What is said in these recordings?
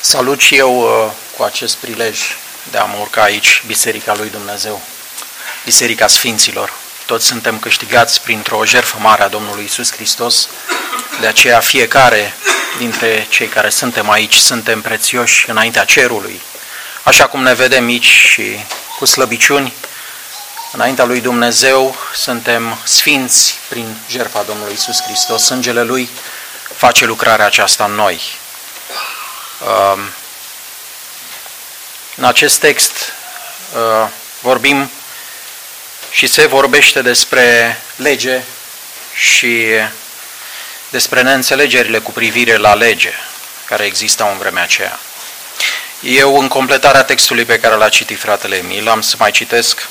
Salut și eu cu acest prilej de a mă urca aici, Biserica lui Dumnezeu, Biserica Sfinților. Toți suntem câștigați printr-o jertfă mare a Domnului Iisus Hristos, de aceea fiecare dintre cei care suntem aici suntem prețioși înaintea cerului. Așa cum ne vedem mici și cu slăbiciuni, înaintea lui Dumnezeu suntem sfinți prin jertfa Domnului Iisus Hristos. Sângele Lui face lucrarea aceasta în noi. În acest text vorbim și se vorbește despre lege și despre neînțelegerile cu privire la lege care existau în vremea aceea. Eu, în completarea textului pe care l-a citit fratele Emil, am să mai citesc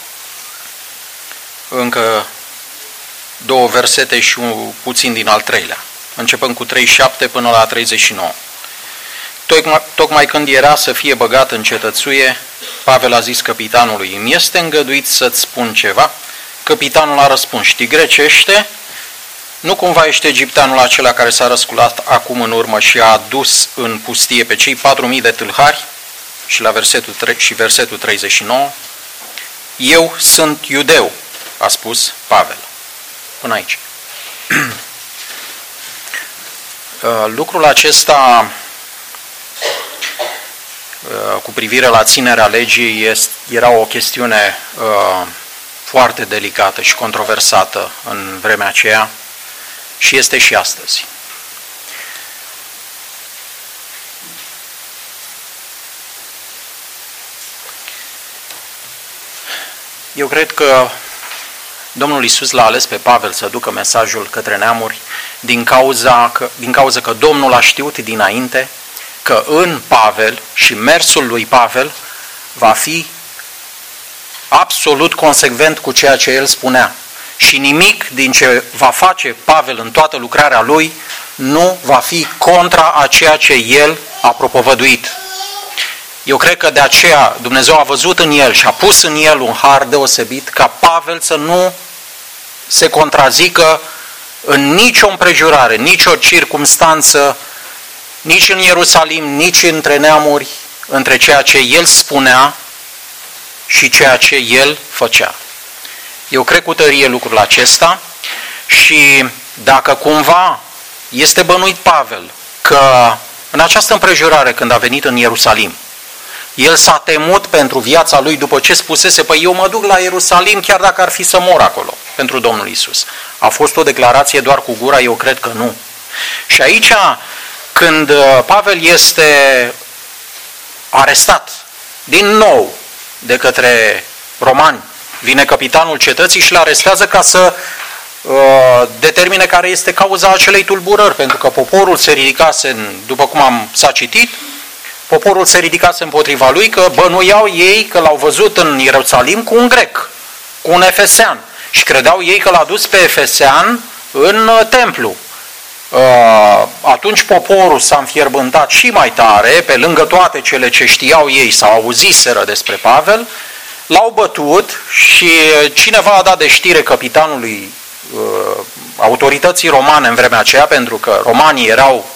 încă 2 versete și puțin din al 3-lea, începând cu 37 până la 39. Tocmai când era să fie băgat în cetățuie, Pavel a zis căpitanului: îmi este îngăduit să-ți spun ceva? Căpitanul a răspuns: știi grecește? Nu cumva ești egipteanul acela care s-a răsculat acum în urmă și a adus în pustie pe cei 4.000 de tâlhari? Și la versetul 39, eu sunt iudeu, a spus Pavel. Până aici. Lucrul acesta cu privire la ținerea legii era o chestiune foarte delicată și controversată în vremea aceea și este și astăzi. Eu cred că Domnul Iisus l-a ales pe Pavel să ducă mesajul către neamuri din cauza că Domnul a știut dinainte că în Pavel și mersul lui Pavel va fi absolut consecvent cu ceea ce el spunea. Și nimic din ce va face Pavel în toată lucrarea lui nu va fi contra a ceea ce el a propovăduit. Eu cred că de aceea Dumnezeu a văzut în el și a pus în el un har deosebit ca Pavel să nu se contrazică în nicio împrejurare, nicio circumstanță, nici în Ierusalim, nici între neamuri, între ceea ce el spunea și ceea ce el făcea. Eu cred cu tărie lucrul acesta și dacă cumva este bănuit Pavel că în această împrejurare când a venit în Ierusalim, el s-a temut pentru viața lui după ce spusese: păi eu mă duc la Ierusalim chiar dacă ar fi să mor acolo pentru Domnul Iisus. A fost o declarație doar cu gura? Eu cred că nu. Și aici, când Pavel este arestat din nou de către romani, vine căpitanul cetății și îl arestează ca să determine care este cauza acelei tulburări, pentru că poporul se ridicase, după cum s-a citit, poporul se ridicase împotriva lui, că bănuiau ei că l-au văzut în Ierusalim cu un grec, cu un efesean, și credeau ei că l-a dus pe efesean în templu. Atunci poporul s-a înfierbântat și mai tare, pe lângă toate cele ce știau ei sau auziseră despre Pavel, l-au bătut și cineva a dat de știre căpitanului autorității romane în vremea aceea, pentru că romanii erau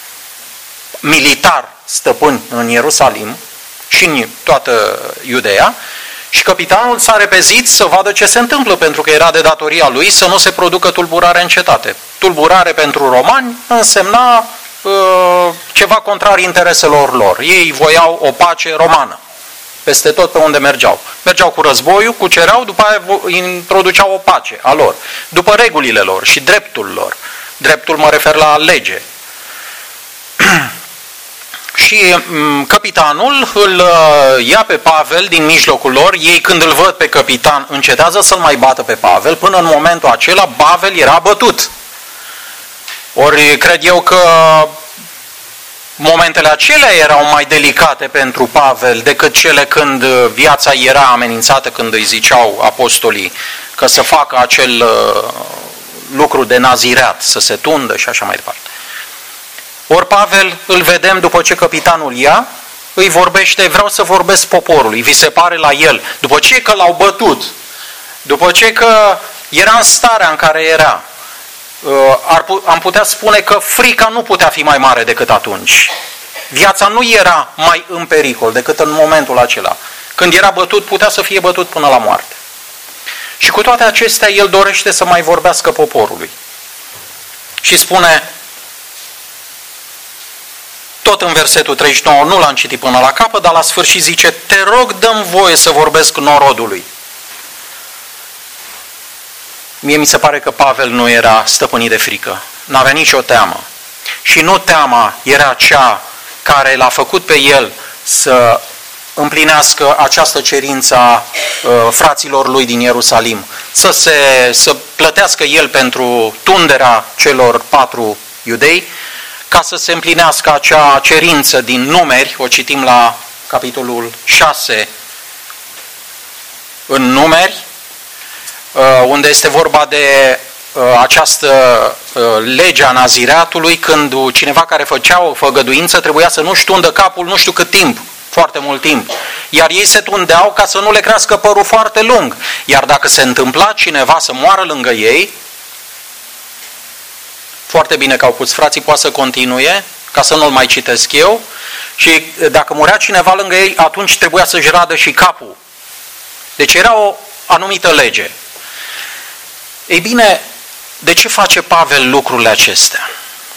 militar stăpâni în Ierusalim și în toată Iudeea, și căpitanul s-a repezit să vadă ce se întâmplă, pentru că era de datoria lui să nu se producă tulburare în cetate. Tulburare pentru romani însemna ceva contrar intereselor lor. Ei voiau o pace romană peste tot pe unde mergeau. Mergeau cu războiul, cucereau, după aia introduceau o pace a lor, după regulile lor și dreptul lor. Dreptul mă refer la lege. Și căpitanul îl ia pe Pavel din mijlocul lor. Ei, când îl văd pe căpitan, încetează să-l mai bată pe Pavel. Până în momentul acela, Pavel era bătut. Ori cred eu că momentele acelea erau mai delicate pentru Pavel decât cele când viața era amenințată, când îi ziceau apostolii că să facă acel lucru de nazireat, să se tundă și așa mai departe. Ori Pavel îl vedem după ce căpitanul ia, îi vorbește: vreau să vorbesc poporului. Vi se pare la el, după ce că l-au bătut, după ce că era în starea în care era, am putea spune că frica nu putea fi mai mare decât atunci. viața nu era mai în pericol decât în momentul acela. Când era bătut, putea să fie bătut până la moarte. Și cu toate acestea, el dorește să mai vorbească poporului. Și spune, tot în versetul 39, nu l-am citit până la capăt, dar la sfârșit zice, te rog, dă-mi voie să vorbesc norodului. Mie mi se pare că Pavel nu era stăpânit de frică, n-avea nicio teamă. Și nu teama era cea care l-a făcut pe el să împlinească această cerință a fraților lui din Ierusalim, să plătească el pentru tunderea celor 4 iudei, ca să se împlinească acea cerință din Numeri, o citim la capitolul 6 în Numeri, unde este vorba de această lege a nazireatului, când cineva care făcea o făgăduință trebuia să nu-și tundă capul nu știu cât timp, foarte mult timp. Iar ei se tundeau ca să nu le crească părul foarte lung. Iar dacă se întâmpla cineva să moară lângă ei, foarte bine că au pus frații, poate să continue, ca să nu-l mai citesc eu, și dacă murea cineva lângă ei, atunci trebuia să-și radă și capul. Deci era o anumită lege. Ei bine, de ce face Pavel lucrurile acestea?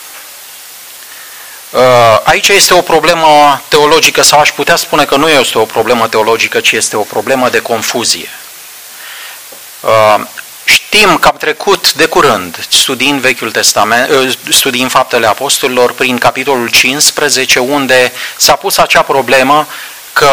Aici este o problemă teologică, sau aș putea spune că nu este o problemă teologică, ci este o problemă de confuzie. Știm că am trecut de curând, studiind Vechiul Testament, studiind Faptele Apostolilor, prin capitolul 15, unde s-a pus acea problemă că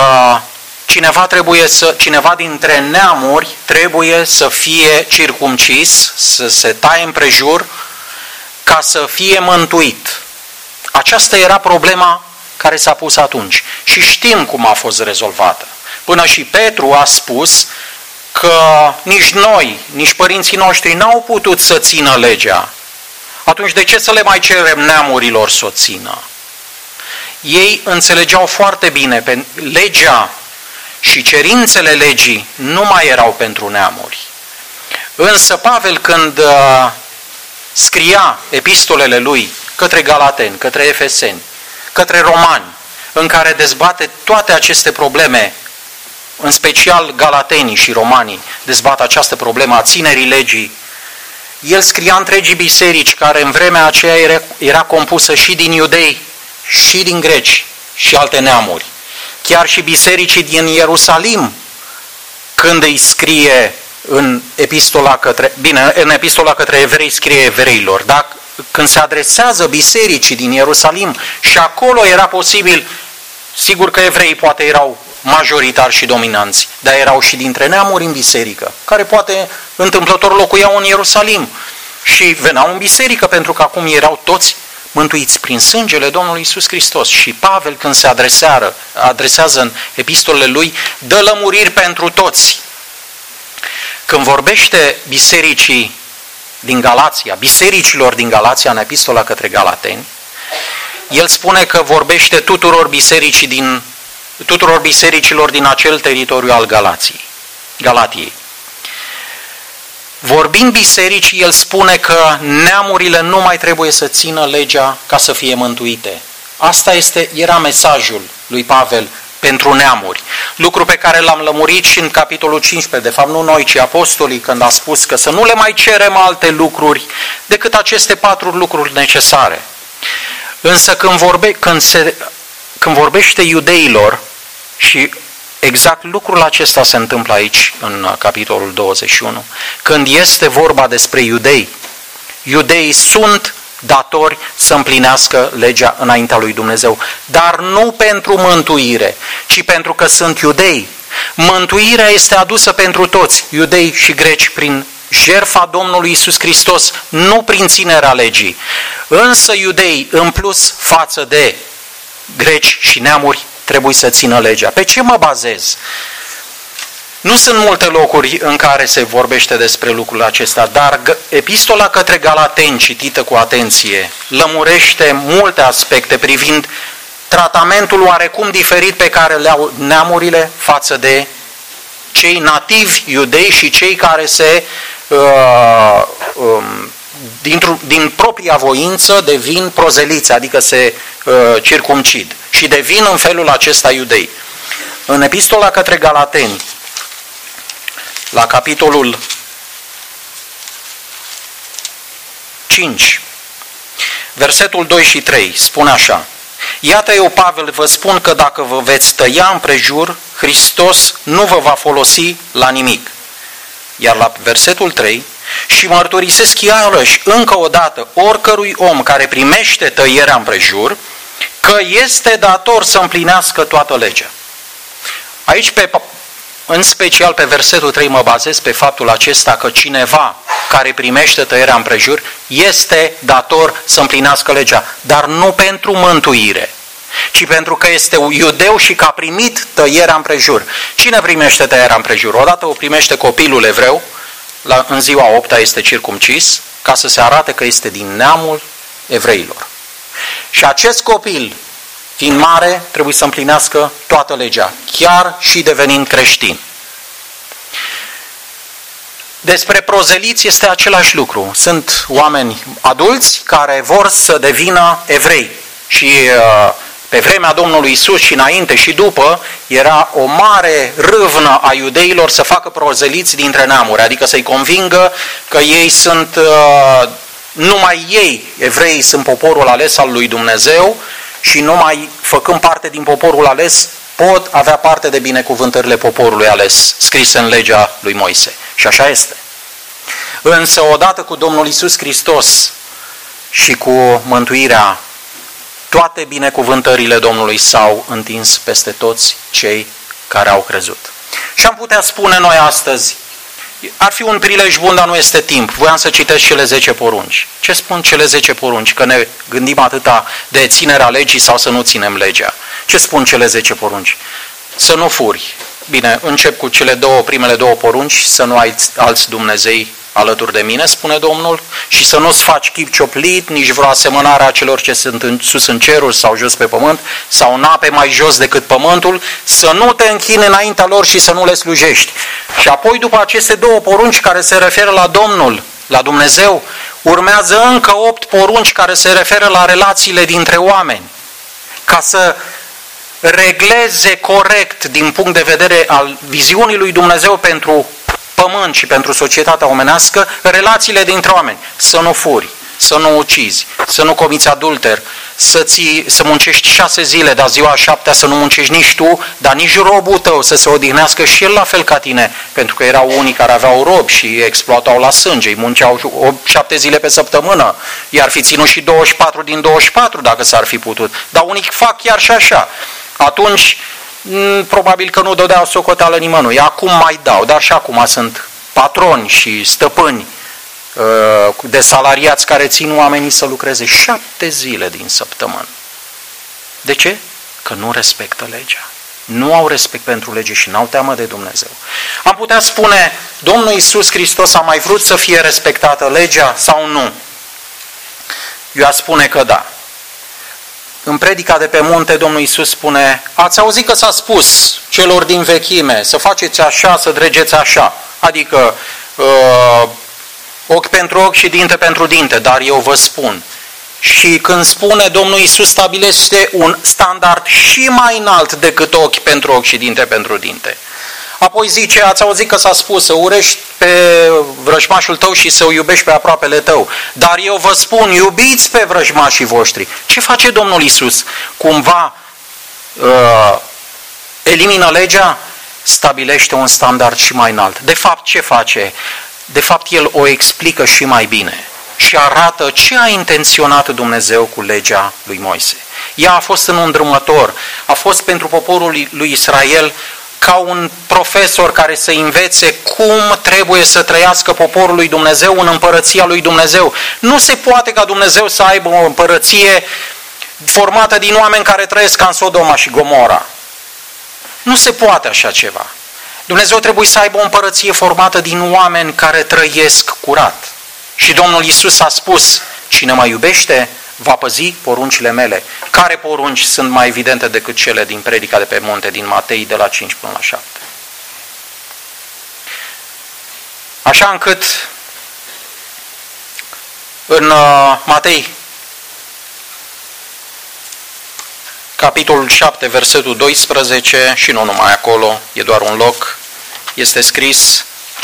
cineva dintre neamuri trebuie să fie circumcis, să se taie împrejur, ca să fie mântuit. Aceasta era problema care s-a pus atunci. Și știm cum a fost rezolvată. Până și Petru a spus că nici noi, nici părinții noștri n-au putut să țină legea. Atunci de ce să le mai cerem neamurilor să o țină? Ei înțelegeau foarte bine, pe legea și cerințele legii nu mai erau pentru neamuri. Însă Pavel, când scria epistolele lui către Galateni, către Efeseni, către Romani, în care dezbate toate aceste probleme, în special Galatenii și Romanii dezbat această problemă a ținerii legii, el scria întregii biserici, care în vremea aceea era compusă și din iudei, și din greci și alte neamuri. Chiar și bisericii din Ierusalim, când îi scrie în epistola către evrei, scrie evreilor, dar când se adresează bisericii din Ierusalim, și acolo era posibil, sigur că evreii poate erau majoritari și dominanți, dar erau și dintre neamuri în biserică, care poate întâmplător locuiau în Ierusalim și veneau în biserică, pentru că acum erau toți mântuiți prin sângele Domnului Iisus Hristos. Și Pavel, când se adresează în epistolele lui, dă lămuriri pentru toți. Când vorbește bisericii din Galația, bisericilor din Galația, în epistola către Galateni, el spune că vorbește tuturor bisericilor din acel teritoriu al Galatiei. Vorbind bisericii, el spune că neamurile nu mai trebuie să țină legea ca să fie mântuite. Asta era mesajul lui Pavel pentru neamuri. Lucru pe care l-am lămurit și în capitolul 15, de fapt nu noi, ci apostolii, când a spus că să nu le mai cerem alte lucruri decât aceste 4 lucruri necesare. Însă când vorbește iudeilor, și exact lucrul acesta se întâmplă aici, în capitolul 21, când este vorba despre iudei, iudeii sunt datori să împlinească legea înaintea lui Dumnezeu, dar nu pentru mântuire, ci pentru că sunt iudei. Mântuirea este adusă pentru toți, iudei și greci, prin jertfa Domnului Iisus Hristos, nu prin ținerea legii. Însă iudei, în plus față de greci și neamuri, trebuie să țină legea. Pe ce mă bazez? Nu sunt multe locuri în care se vorbește despre lucrul acesta, dar epistola către Galateni, citită cu atenție, lămurește multe aspecte privind tratamentul oarecum diferit pe care le au neamurile față de cei nativi iudei și cei care din propria voință devin prozeliți, adică se circumcid și devin în felul acesta iudei. În epistola către Galateni, la capitolul 5, versetul 2 și 3, spune așa: Iată, eu, Pavel, vă spun că dacă vă veți tăia împrejur, Hristos nu vă va folosi la nimic. Iar la versetul 3, și mărturisesc iarăși încă o dată oricărui om care primește tăierea împrejur, că este dator să împlinească toată legea. Aici, în special pe versetul 3, mă bazez pe faptul acesta că cineva care primește tăierea împrejur este dator să împlinească legea, dar nu pentru mântuire, ci pentru că este iudeu și că a primit tăierea împrejur. Cine primește tăierea împrejur? Odată o primește copilul evreu, în ziua 8-a este circumcis, ca să se arate că este din neamul evreilor. Și acest copil, fiind mare, trebuie să împlinească toată legea, chiar și devenind creștin. Despre prozeliți este același lucru. Sunt oameni adulți care vor să devină evrei. Și pe vremea Domnului Isus și înainte și după, era o mare râvnă a iudeilor să facă prozeliți dintre neamuri, adică să-i convingă că ei sunt, numai ei, evreii, sunt poporul ales al lui Dumnezeu și numai făcând parte din poporul ales, pot avea parte de binecuvântările poporului ales, scrise în legea lui Moise. Și așa este. Însă, odată cu Domnul Iisus Hristos și cu mântuirea, toate binecuvântările Domnului s-au întins peste toți cei care au crezut. Și am putea spune noi astăzi, ar fi un prilej bun, dar nu este timp. Voiam să citesc cele 10 porunci. Ce spun cele 10 porunci? Că ne gândim atâta de ținerea legii sau să nu ținem legea. Ce spun cele 10 porunci? Să nu furi. Bine, încep cu primele două porunci, să nu ai alți Dumnezei alături de mine, spune Domnul, și să nu-ți faci chip cioplit, nici vreo asemănare a celor ce sunt sus în ceruri sau jos pe pământ, sau în ape mai jos decât pământul, să nu te închini înaintea lor și să nu le slujești. Și apoi, după aceste două porunci care se referă la Domnul, la Dumnezeu, urmează încă 8 porunci care se referă la relațiile dintre oameni, ca să regleze corect din punct de vedere al viziunii lui Dumnezeu pentru pământ și pentru societatea omenească, relațiile dintre oameni. Să nu furi, să nu ucizi, să nu comiți adulter, să muncești 6 zile, dar ziua 7-a să nu muncești nici tu, dar nici robul tău să se odihnească și el la fel ca tine, pentru că erau unii care aveau robi și îi exploatau la sânge, îi munceau 7 zile pe săptămână, i-ar fi ținut și 24 din 24 dacă s-ar fi putut, dar unii fac chiar și așa. Atunci, probabil că nu dădeau socoteală nimănui. Acum mai dau, dar și acum sunt patroni și stăpâni de salariați care țin oamenii să lucreze 7 zile din săptămână. De ce? Că nu respectă legea. Nu au respect pentru lege și n-au teamă de Dumnezeu. Am putea spune, Domnul Iisus Hristos a mai vrut să fie respectată legea sau nu? Eu aș spune că da. În predica de pe munte, Domnul Iisus spune, ați auzit că s-a spus celor din vechime să faceți așa, să dregeți așa, adică ochi pentru ochi și dinte pentru dinte, dar eu vă spun. Și când spune, Domnul Iisus stabilește un standard și mai înalt decât ochi pentru ochi și dinte pentru dinte. Apoi zice, ați auzit că s-a spus să urăști pe vrăjmașul tău și să o iubești pe aproapele tău. Dar eu vă spun, iubiți pe vrăjmașii voștri. Ce face Domnul Iisus? Cumva elimină legea? Stabilește un standard și mai înalt. De fapt, ce face? De fapt, El o explică și mai bine și arată ce a intenționat Dumnezeu cu legea lui Moise. Ea a fost un îndrumător, a fost pentru poporul lui Israel ca un profesor care să învețe cum trebuie să trăiască poporul lui Dumnezeu în împărăția lui Dumnezeu. Nu se poate ca Dumnezeu să aibă o împărăție formată din oameni care trăiesc ca în Sodoma și Gomora. Nu se poate așa ceva. Dumnezeu trebuie să aibă o împărăție formată din oameni care trăiesc curat. Și Domnul Iisus a spus, cine mă iubește, va păzi poruncile mele. Care porunci sunt mai evidente decât cele din predica de pe munte, din Matei, de la 5 până la 7? Așa încât în Matei capitolul 7, versetul 12, și nu numai acolo, e doar un loc, este scris: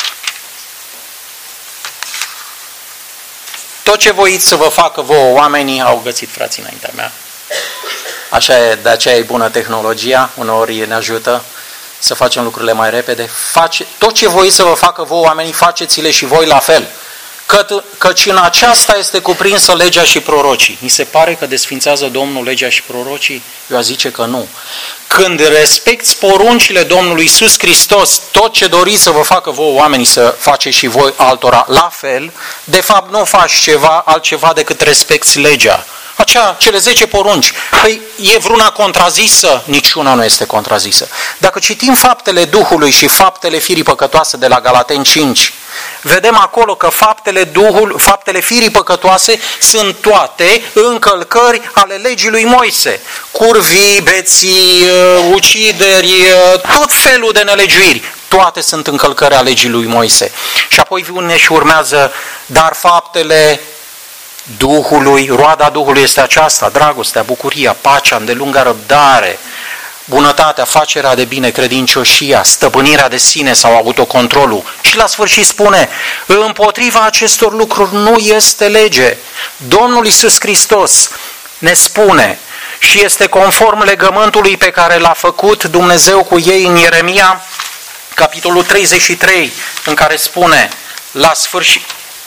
tot ce voiți să vă facă vouă oamenii, au găsit frații înaintea mea. Așa e, de aceea e bună tehnologia, uneori ne ajută să facem lucrurile mai repede. Tot ce voiți să vă facă vouă oamenii, faceți-le și voi la fel. Căci în aceasta este cuprinsă legea și prorocii. Mi se pare că desfințează Domnul legea și prorocii? Eu aș zice că nu. Când respecti poruncile Domnului Iisus Hristos, tot ce doriți să vă facă vouă oamenii să faceți și voi altora la fel, de fapt nu faci altceva decât respecti legea. Cele 10 porunci. Păi e vreuna contrazisă? Niciuna nu este contrazisă. Dacă citim faptele Duhului și faptele firii păcătoase de la Galateni 5, vedem acolo că faptele firii păcătoase sunt toate încălcări ale legii lui Moise. Curvii, beții, ucideri, tot felul de nelegiuiri. Toate sunt încălcări ale legii lui Moise. Și apoi vine și urmează, dar faptele Duhului, roada Duhului este aceasta: dragostea, bucuria, pacea, îndelungă răbdare, bunătatea, facerea de bine, credincioșia, stăpânirea de sine sau autocontrolul. Și la sfârșit spune: împotriva acestor lucruri nu este lege. Domnul Iisus Hristos ne spune, și este conform legământului pe care l-a făcut Dumnezeu cu ei în Ieremia, capitolul 33, în care spune la sfârșit,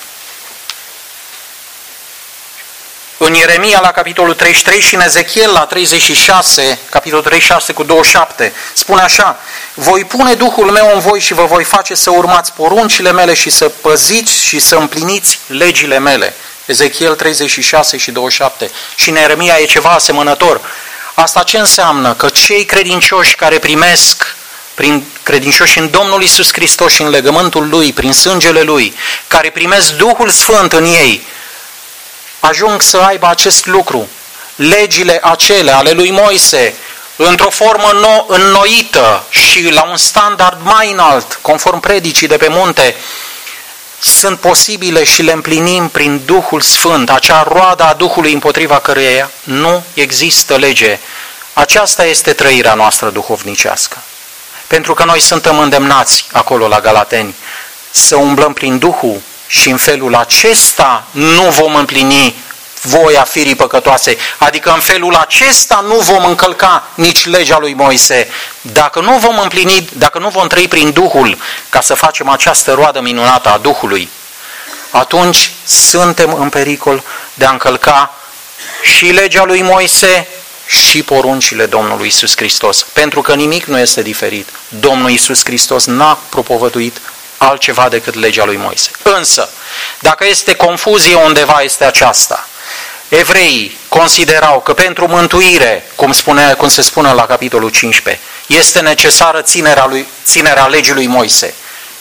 în Ieremia la capitolul 33 și în Ezechiel la 36, capitolul 36 cu 27, spune așa: voi pune Duhul meu în voi și vă voi face să urmați poruncile mele și să păziți și să împliniți legile mele. Ezechiel 36 și 27. Și în Ieremia e ceva asemănător. Asta ce înseamnă? Că cei credincioși care primesc, credincioși în Domnul Iisus Hristos și în legământul Lui, prin sângele Lui, care primesc Duhul Sfânt în ei, ajung să aibă acest lucru. Legile acelea ale lui Moise, într-o formă înnoită și la un standard mai înalt, conform predicii de pe munte, sunt posibile și le împlinim prin Duhul Sfânt, acea roadă a Duhului împotriva căreia nu există lege. Aceasta este trăirea noastră duhovnicească. Pentru că noi suntem îndemnați acolo la Galateni să umblăm prin Duhul și în felul acesta nu vom împlini voia firii păcătoase. Adică în felul acesta nu vom încălca nici legea lui Moise. Dacă nu vom împlini, dacă nu vom trăi prin Duhul ca să facem această roadă minunată a Duhului, atunci suntem în pericol de a încălca și legea lui Moise și poruncile Domnului Iisus Hristos. Pentru că nimic nu este diferit. Domnul Iisus Hristos n-a propovăduit altceva decât legea lui Moise. Însă, dacă este confuzie undeva, este aceasta. Evreii considerau că pentru mântuire, cum se spune la capitolul 15, este necesară ținerea legii lui Moise.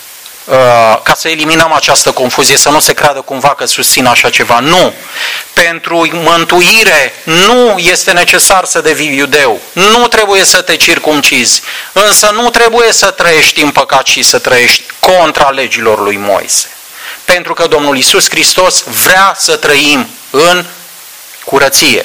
Ca să eliminăm această confuzie, să nu se creadă cumva că susțin așa ceva. Nu! Pentru mântuire nu este necesar să devii iudeu. Nu trebuie să te circumcizi. Însă nu trebuie să trăiești în păcat și să trăiești contra legilor lui Moise. Pentru că Domnul Iisus Hristos vrea să trăim în curăție.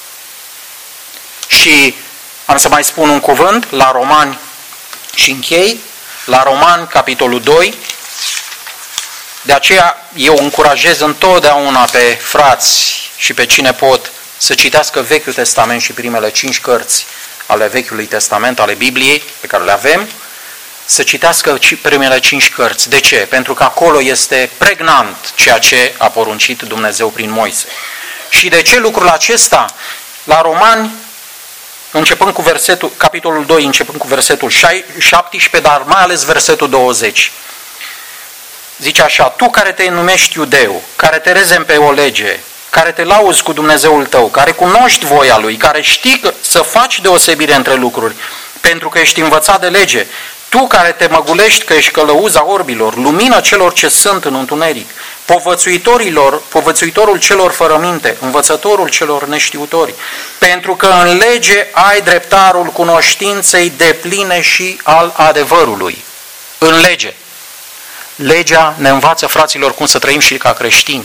Și am să mai spun un cuvânt la Romani și închei. La Romani, capitolul 2, de aceea eu încurajez întotdeauna pe frați și pe cine pot să citească Vechiul Testament și primele 5 cărți ale Vechiului Testament, ale Bibliei, pe care le avem, să citească primele 5 cărți. De ce? Pentru că acolo este pregnant ceea ce a poruncit Dumnezeu prin Moise. Și de ce lucrul acesta? La Romani, începând cu capitolul 2, începând cu versetul 17, dar mai ales versetul 20. Zice așa: tu care te numești iudeu, care te rezemi pe o lege, care te lauzi cu Dumnezeul tău, care cunoști voia Lui, care știi să faci deosebire între lucruri, pentru că ești învățat de lege, tu care te măgulești că ești călăuza orbilor, lumină celor ce sunt în întuneric, povățuitorul celor fără minte, învățătorul celor neștiutori, pentru că în lege ai dreptarul cunoștinței depline și al adevărului. În lege. Legea ne învață, fraților, cum să trăim și ca creștini.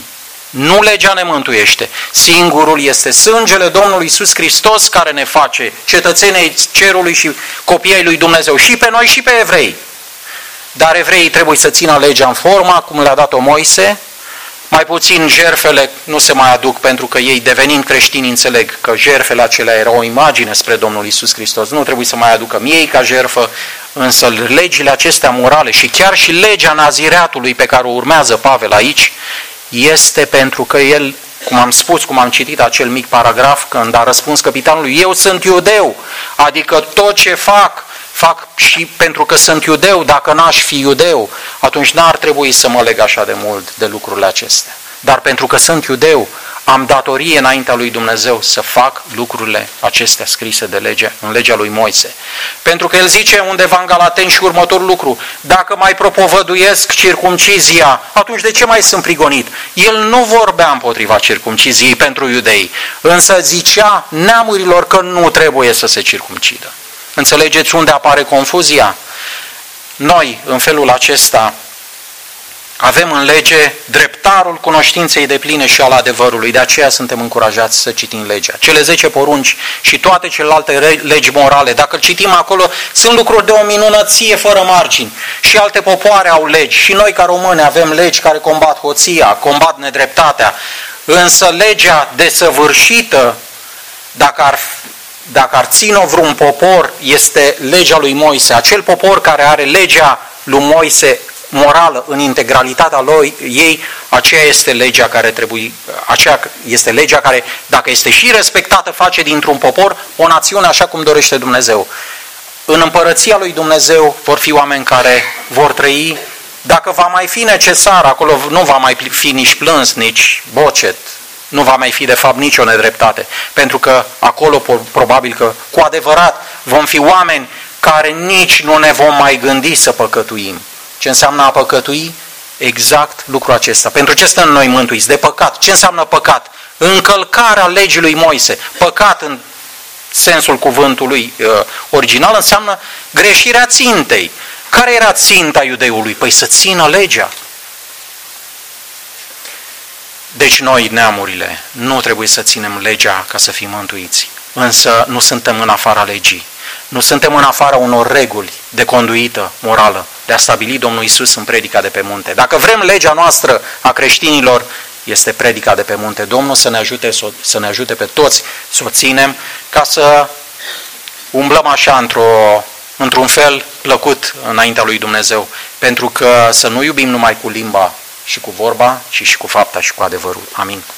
Nu legea ne mântuiește. Singurul este sângele Domnului Iisus Hristos care ne face cetățenii cerului și copiii ai lui Dumnezeu. Și pe noi și pe evrei. Dar evreii trebuie să țină legea în forma cum le-a dat-o Moise. Mai puțin jertfele nu se mai aduc pentru că ei devenind creștini înțeleg că jertfele acelea erau o imagine spre Domnul Iisus Hristos. Nu trebuie să mai aducă miei ca jertfă, însă legile acestea morale și chiar și legea nazireatului pe care o urmează Pavel aici este pentru că el, cum am spus, cum am citit acel mic paragraf când a răspuns capitanului, eu sunt iudeu, adică tot ce fac și pentru că sunt iudeu, dacă n-aș fi iudeu, atunci n-ar trebui să mă leg așa de mult de lucrurile acestea. Dar pentru că sunt iudeu, am datorie înaintea lui Dumnezeu să fac lucrurile acestea scrise de lege, în legea lui Moise. Pentru că el zice undeva în Galateni și următorul lucru, dacă mai propovăduiesc circumcizia, atunci de ce mai sunt prigonit? El nu vorbea împotriva circumciziei pentru iudei, însă zicea neamurilor că nu trebuie să se circumcidă. Înțelegeți unde apare confuzia? Noi, în felul acesta, avem în lege dreptarul cunoștinței depline și al adevărului. De aceea suntem încurajați să citim legea. Cele 10 porunci și toate celelalte legi morale, dacă citim acolo, sunt lucruri de o minunăție fără margini. Și alte popoare au legi. Și noi ca români avem legi care combat hoția, combat nedreptatea. Însă legea desăvârșită, dacă ar ține-o vreun popor, este legea lui Moise. Acel popor care are legea lui Moise morală în integralitatea ei, aceea este legea care, dacă este și respectată, face dintr-un popor o națiune așa cum dorește Dumnezeu. În împărăția lui Dumnezeu vor fi oameni care vor trăi, dacă va mai fi necesar, acolo nu va mai fi nici plâns, nici bocet, nu va mai fi de fapt nicio nedreptate, pentru că acolo probabil că cu adevărat vom fi oameni care nici nu ne vom mai gândi să păcătuim. Ce înseamnă a păcătui? Exact lucrul acesta. Pentru ce stăm noi mântuiți? De păcat. Ce înseamnă păcat? Încălcarea legii lui Moise. Păcat în sensul cuvântului original înseamnă greșirea țintei. Care era ținta iudeului? Păi să țină legea. Deci noi, neamurile, nu trebuie să ținem legea ca să fim mântuiți. Însă nu suntem în afara legii. Nu suntem în afara unor reguli de conduită morală, de a stabili Domnul Iisus în predica de pe munte. Dacă vrem legea noastră a creștinilor, este predica de pe munte. Domnul să ne ajute pe toți să o ținem, ca să umblăm așa într-un fel plăcut înaintea lui Dumnezeu. Pentru că să nu iubim numai cu limba și cu vorba, ci și cu fapta și cu adevărul. Amin.